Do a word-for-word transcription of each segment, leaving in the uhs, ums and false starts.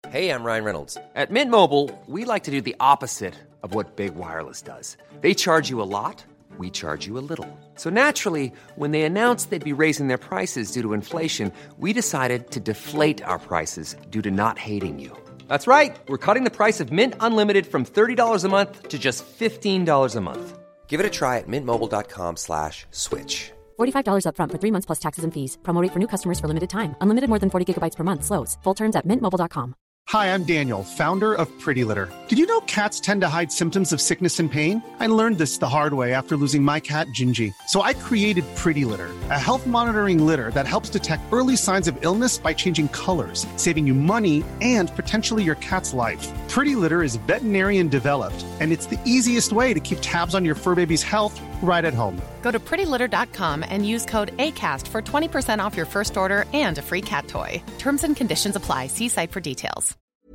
Hey, I'm Ryan Reynolds. At Mint Mobile, we like to do the opposite of what Big Wireless does. They charge you a lot, we charge you a little. So naturally, when they announced they'd be raising their prices due to inflation, we decided to deflate our prices due to not hating you. That's right. We're cutting the price of Mint Unlimited from thirty dollars a month to just fifteen dollars a month. Give it a try at mintmobile.com slash switch. forty-five dollars up front for three months plus taxes and fees. Promo rate for new customers for limited time. Unlimited more than forty gigabytes per month slows. Full terms at mint mobile dot com. Hi, I'm Daniel, founder of Pretty Litter. Did you know cats tend to hide symptoms of sickness and pain? I learned this the hard way after losing my cat, Gingy. So I created Pretty Litter, a health monitoring litter that helps detect early signs of illness by changing colors, saving you money and potentially your cat's life. Pretty Litter is veterinarian developed, and it's the easiest way to keep tabs on your fur baby's health right at home. Go to pretty litter dot com and use code ACAST for twenty percent off your first order and a free cat toy. Terms and conditions apply. See site for details.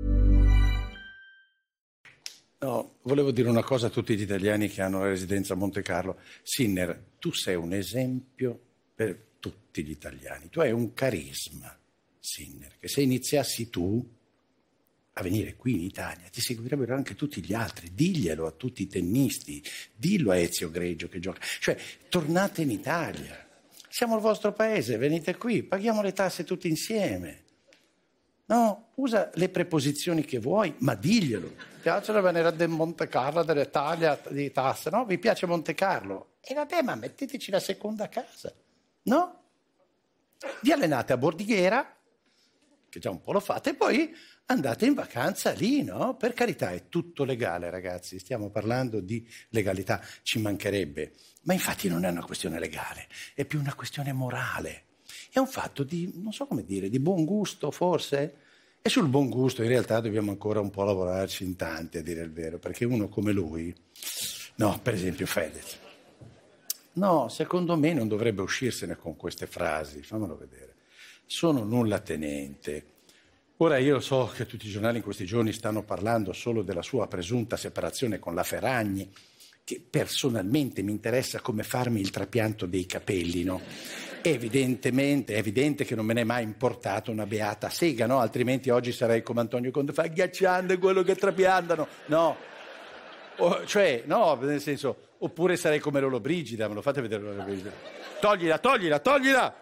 No, volevo dire una cosa a tutti gli italiani che hanno la residenza a Monte Carlo. Sinner, tu sei un esempio per tutti gli italiani. Tu hai un carisma, Sinner, che se iniziassi tu a venire qui in Italia ti seguirebbero anche tutti gli altri. Diglielo a tutti i tennisti, dillo a Ezio Greggio che gioca. Cioè, tornate in Italia. Siamo il vostro paese, venite qui, paghiamo le tasse tutti insieme. No, usa le preposizioni che vuoi, ma diglielo. Ti piace venire da Monte Carlo, dell'Italia, di tasse, no? Vi piace Monte Carlo? E vabbè, ma metteteci la seconda casa, no? Vi allenate a Bordighera, che già un po' lo fate, e poi andate in vacanza lì, no? Per carità, è tutto legale, ragazzi, stiamo parlando di legalità, ci mancherebbe. Ma infatti non è una questione legale, è più una questione morale. È un fatto di, non so come dire, di buon gusto forse? E sul buon gusto in realtà dobbiamo ancora un po' lavorarci in tanti, a dire il vero, perché uno come lui, no, per esempio Fedez, no, secondo me non dovrebbe uscirsene con queste frasi, fammelo vedere. Sono nulla tenente. Ora io so che tutti i giornali in questi giorni stanno parlando solo della sua presunta separazione con la Ferragni, che personalmente mi interessa come farmi il trapianto dei capelli, no? Evidentemente, è evidente che non me ne è mai importato una beata sega, no? Altrimenti oggi sarei come Antonio Conte, fa agghiacciando quello che trapiantano, no? O, cioè, no, nel senso, oppure sarei come Lollobrigida, me lo fate vedere Lollobrigida? Toglila, toglila, toglila!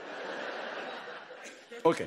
Ok.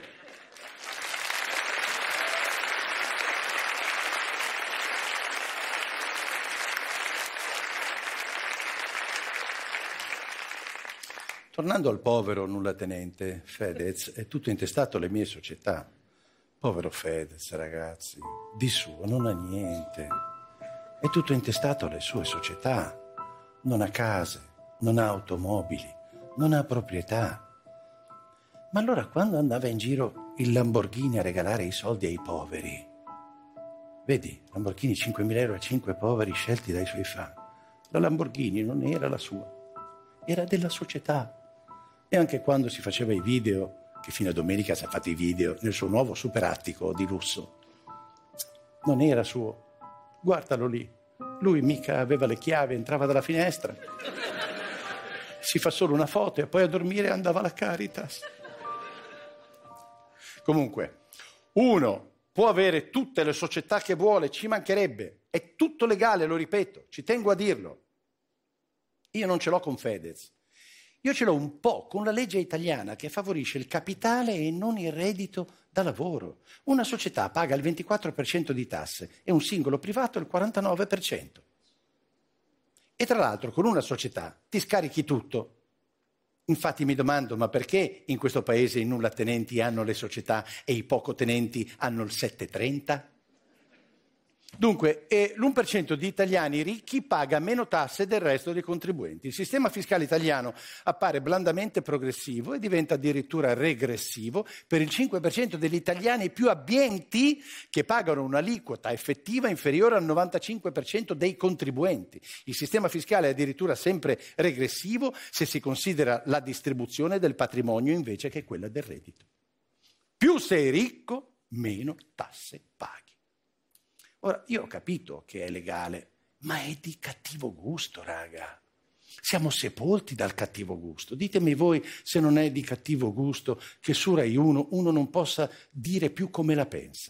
Tornando al povero nullatenente Fedez, è tutto intestato alle mie società. Povero Fedez, ragazzi, di suo non ha niente. È tutto intestato alle sue società. Non ha case, non ha automobili, non ha proprietà. Ma allora quando andava in giro il Lamborghini a regalare i soldi ai poveri, vedi, Lamborghini cinquemila euro a cinque poveri scelti dai suoi fan, la Lamborghini non era la sua, era della società. E anche quando si faceva i video, che fino a domenica si è fatto i video nel suo nuovo superattico di lusso, non era suo. Guardalo lì, lui mica aveva le chiavi, entrava dalla finestra, si fa solo una foto e poi a dormire andava alla Caritas. Comunque, uno può avere tutte le società che vuole, ci mancherebbe, è tutto legale, lo ripeto, ci tengo a dirlo. Io non ce l'ho con Fedez. Io ce l'ho un po' con la legge italiana che favorisce il capitale e non il reddito da lavoro. Una società paga il ventiquattro per cento di tasse e un singolo privato il quarantanove per cento. E tra l'altro con una società ti scarichi tutto. Infatti mi domando, ma perché in questo paese i nullatenenti hanno le società e i pocotenenti hanno il sette trenta? Dunque, eh, l'uno per cento di italiani ricchi paga meno tasse del resto dei contribuenti. Il sistema fiscale italiano appare blandamente progressivo e diventa addirittura regressivo per il cinque per cento degli italiani più abbienti che pagano un'aliquota effettiva inferiore al novantacinque per cento dei contribuenti. Il sistema fiscale è addirittura sempre regressivo se si considera la distribuzione del patrimonio invece che quella del reddito. Più sei ricco, meno tasse paghi. Ora, io ho capito che è legale, ma è di cattivo gusto, raga. Siamo sepolti dal cattivo gusto. Ditemi voi se non è di cattivo gusto che su Rai uno uno non possa dire più come la pensa.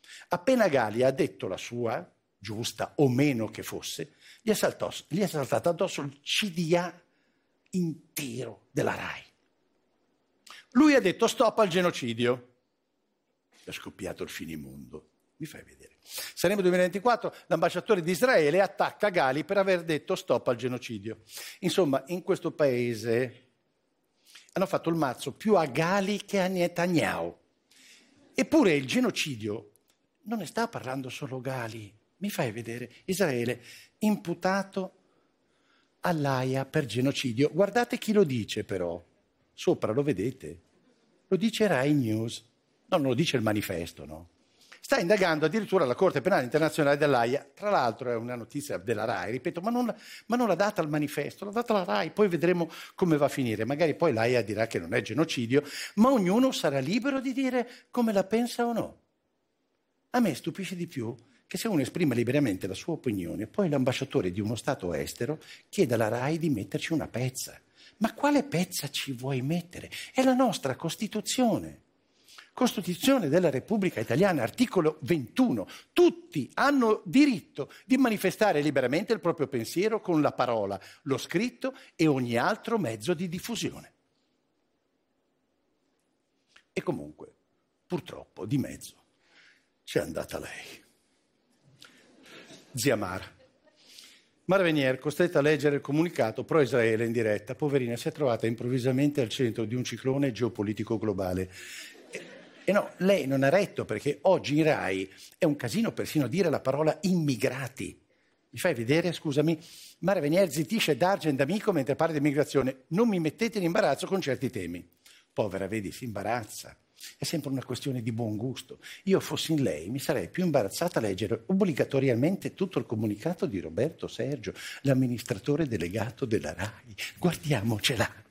Appena Gali ha detto la sua, giusta o meno che fosse, gli è, saltò, gli è saltato addosso il C D A intero della RAI. Lui ha detto stop al genocidio. È scoppiato il finimondo. Mi fai vedere. Saremo duemilaventiquattro, l'ambasciatore di Israele attacca Gali per aver detto stop al genocidio. Insomma, in questo paese hanno fatto il mazzo più a Gali che a Netanyahu. Eppure il genocidio non ne sta parlando solo Gali. Mi fai vedere. Israele, imputato all'Aia per genocidio. Guardate chi lo dice però. Sopra lo vedete. Lo dice Rai News. No, non lo dice il manifesto, no? Sta indagando addirittura la Corte Penale Internazionale dell'Aia. Tra l'altro è una notizia della Rai, ripeto, ma non, ma non l'ha data al manifesto, l'ha data la Rai, poi vedremo come va a finire. Magari poi l'Aia dirà che non è genocidio, ma ognuno sarà libero di dire come la pensa o no. A me stupisce di più che se uno esprime liberamente la sua opinione, poi l'ambasciatore di uno Stato estero chiede alla Rai di metterci una pezza. Ma quale pezza ci vuoi mettere? È la nostra Costituzione. Costituzione della Repubblica Italiana, articolo ventuno. Tutti hanno diritto di manifestare liberamente il proprio pensiero con la parola, lo scritto e ogni altro mezzo di diffusione. E comunque, purtroppo, di mezzo c'è andata lei. Zia Mara. Mara Venier, costretta a leggere il comunicato pro-Israele in diretta, poverina, si è trovata improvvisamente al centro di un ciclone geopolitico globale. E no, lei non ha retto, perché oggi in Rai è un casino persino dire la parola immigrati. Mi fai vedere, scusami? Mara Venier zittisce D'Argent d'amico mentre parla di immigrazione. Non mi mettete in imbarazzo con certi temi. Povera, vedi, si imbarazza. È sempre una questione di buon gusto. Io fossi in lei, mi sarei più imbarazzata a leggere obbligatoriamente tutto il comunicato di Roberto Sergio, l'amministratore delegato della Rai. Guardiamocela.